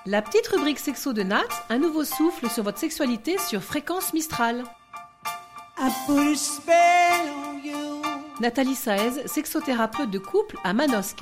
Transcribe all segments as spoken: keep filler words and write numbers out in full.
La petite rubrique sexo de Nat, un nouveau souffle sur votre sexualité sur Fréquence Mistral. I put a spell on you. Nathalie Saez, sexothérapeute de couple à Manosque.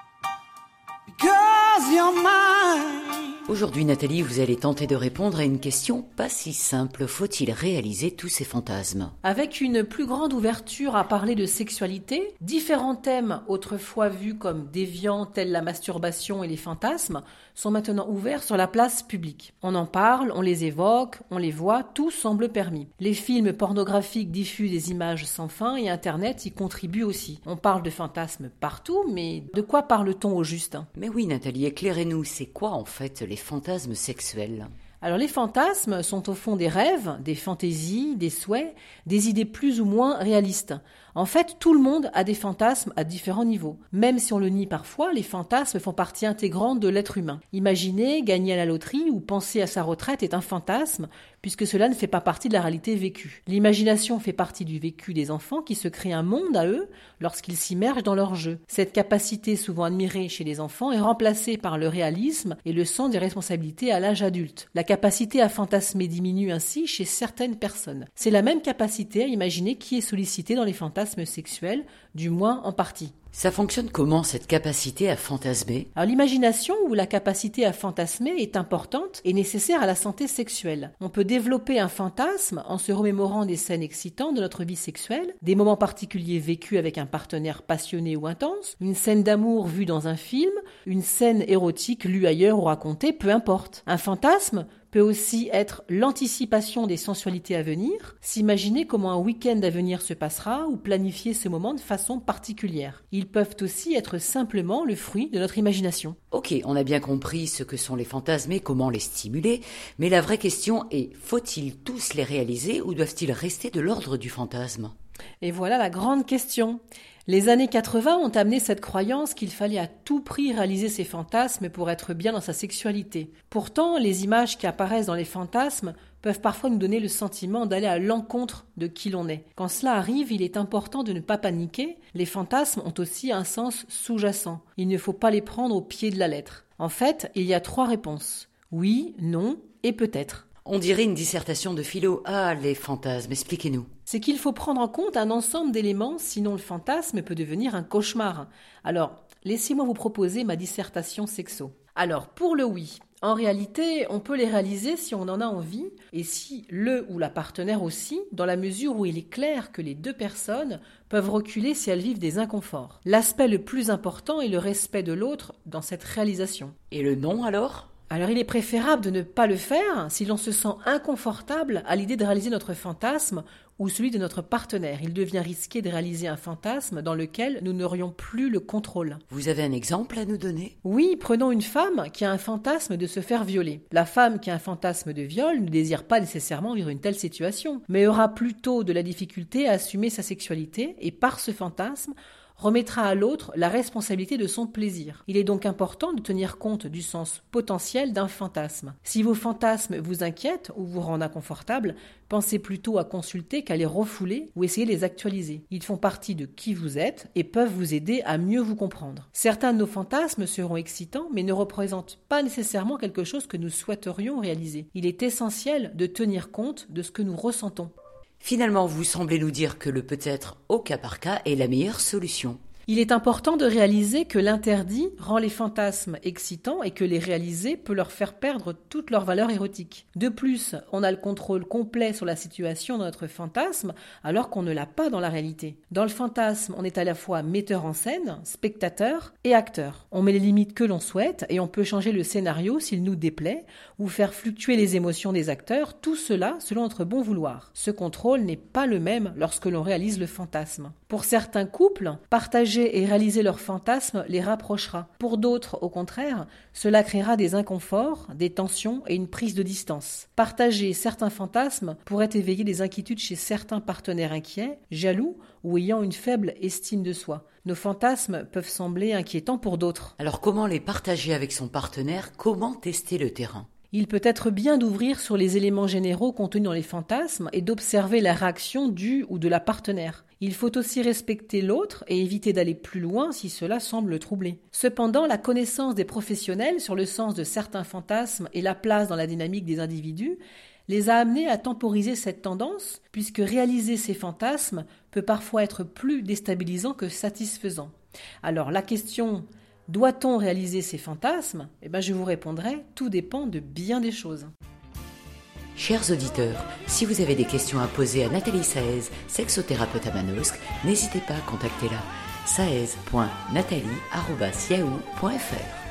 Because you're mine. Aujourd'hui, Nathalie, vous allez tenter de répondre à une question pas si simple. Faut-il réaliser tous ces fantasmes ? Avec une plus grande ouverture à parler de sexualité, différents thèmes autrefois vus comme déviants tels la masturbation et les fantasmes sont maintenant ouverts sur la place publique. On en parle, on les évoque, on les voit, tout semble permis. Les films pornographiques diffusent des images sans fin et Internet y contribue aussi. On parle de fantasmes partout, mais de quoi parle-t-on au juste ? Mais oui, Nathalie, éclairez-nous, c'est quoi en fait les fantasmes sexuels ? Alors les fantasmes sont au fond des rêves, des fantaisies, des souhaits, des idées plus ou moins réalistes. En fait, tout le monde a des fantasmes à différents niveaux. Même si on le nie parfois, les fantasmes font partie intégrante de l'être humain. Imaginer gagner à la loterie ou penser à sa retraite est un fantasme, puisque cela ne fait pas partie de la réalité vécue. L'imagination fait partie du vécu des enfants qui se créent un monde à eux lorsqu'ils s'immergent dans leur jeu. Cette capacité souvent admirée chez les enfants est remplacée par le réalisme et le sens des responsabilités à l'âge adulte. La capacité à fantasmer diminue ainsi chez certaines personnes. C'est la même capacité à imaginer qui est sollicité dans les fantasmes sexuels, du moins en partie. Ça fonctionne comment, cette capacité à fantasmer ? Alors l'imagination ou la capacité à fantasmer est importante et nécessaire à la santé sexuelle. On peut développer un fantasme en se remémorant des scènes excitantes de notre vie sexuelle, des moments particuliers vécus avec un partenaire passionné ou intense, une scène d'amour vue dans un film, une scène érotique lue ailleurs ou racontée, peu importe. Un fantasme peut aussi être l'anticipation des sensualités à venir, s'imaginer comment un week-end à venir se passera ou planifier ce moment de façon particulière. Ils peuvent aussi être simplement le fruit de notre imagination. Ok, on a bien compris ce que sont les fantasmes et comment les stimuler, mais la vraie question est, faut-il tous les réaliser ou doivent-ils rester de l'ordre du fantasme ? Et voilà la grande question. Les années quatre-vingts ont amené cette croyance qu'il fallait à tout prix réaliser ses fantasmes pour être bien dans sa sexualité. Pourtant, les images qui apparaissent dans les fantasmes peuvent parfois nous donner le sentiment d'aller à l'encontre de qui l'on est. Quand cela arrive, il est important de ne pas paniquer. Les fantasmes ont aussi un sens sous-jacent. Il ne faut pas les prendre au pied de la lettre. En fait, il y a trois réponses. Oui, non et peut-être. On dirait une dissertation de philo. Ah, les fantasmes, expliquez-nous. C'est qu'il faut prendre en compte un ensemble d'éléments, sinon le fantasme peut devenir un cauchemar. Alors, laissez-moi vous proposer ma dissertation sexo. Alors, pour le oui, en réalité, on peut les réaliser si on en a envie, et si le ou la partenaire aussi, dans la mesure où il est clair que les deux personnes peuvent reculer si elles vivent des inconforts. L'aspect le plus important est le respect de l'autre dans cette réalisation. Et le non alors ? Alors il est préférable de ne pas le faire si l'on se sent inconfortable à l'idée de réaliser notre fantasme ou celui de notre partenaire. Il devient risqué de réaliser un fantasme dans lequel nous n'aurions plus le contrôle. Vous avez un exemple à nous donner ? Oui, prenons une femme qui a un fantasme de se faire violer. La femme qui a un fantasme de viol ne désire pas nécessairement vivre une telle situation, mais aura plutôt de la difficulté à assumer sa sexualité et par ce fantasme, remettra à l'autre la responsabilité de son plaisir. Il est donc important de tenir compte du sens potentiel d'un fantasme. Si vos fantasmes vous inquiètent ou vous rendent inconfortable, pensez plutôt à consulter qu'à les refouler ou essayer de les actualiser. Ils font partie de qui vous êtes et peuvent vous aider à mieux vous comprendre. Certains de nos fantasmes seront excitants mais ne représentent pas nécessairement quelque chose que nous souhaiterions réaliser. Il est essentiel de tenir compte de ce que nous ressentons. Finalement, vous semblez nous dire que le peut-être au cas par cas est la meilleure solution. Il est important de réaliser que l'interdit rend les fantasmes excitants et que les réaliser peut leur faire perdre toute leur valeur érotique. De plus, on a le contrôle complet sur la situation dans notre fantasme alors qu'on ne l'a pas dans la réalité. Dans le fantasme, on est à la fois metteur en scène, spectateur et acteur. On met les limites que l'on souhaite et on peut changer le scénario s'il nous déplaît ou faire fluctuer les émotions des acteurs, tout cela selon notre bon vouloir. Ce contrôle n'est pas le même lorsque l'on réalise le fantasme. Pour certains couples, partager et réaliser leur fantasme les rapprochera. Pour d'autres, au contraire, cela créera des inconforts, des tensions et une prise de distance. Partager certains fantasmes pourrait éveiller des inquiétudes chez certains partenaires inquiets, jaloux ou ayant une faible estime de soi. Nos fantasmes peuvent sembler inquiétants pour d'autres. Alors comment les partager avec son partenaire ? Comment tester le terrain ? Il peut être bien d'ouvrir sur les éléments généraux contenus dans les fantasmes et d'observer la réaction du ou de la partenaire. Il faut aussi respecter l'autre et éviter d'aller plus loin si cela semble le troubler. Cependant, la connaissance des professionnels sur le sens de certains fantasmes et la place dans la dynamique des individus les a amenés à temporiser cette tendance, puisque réaliser ces fantasmes peut parfois être plus déstabilisant que satisfaisant. Alors la question « doit-on réaliser ces fantasmes ?» Eh bien, je vous répondrai « tout dépend de bien des choses ». Chers auditeurs, si vous avez des questions à poser à Nathalie Saez, sexothérapeute à Manosque, n'hésitez pas à contacter-la saez point nathalie arobase yahoo point fr.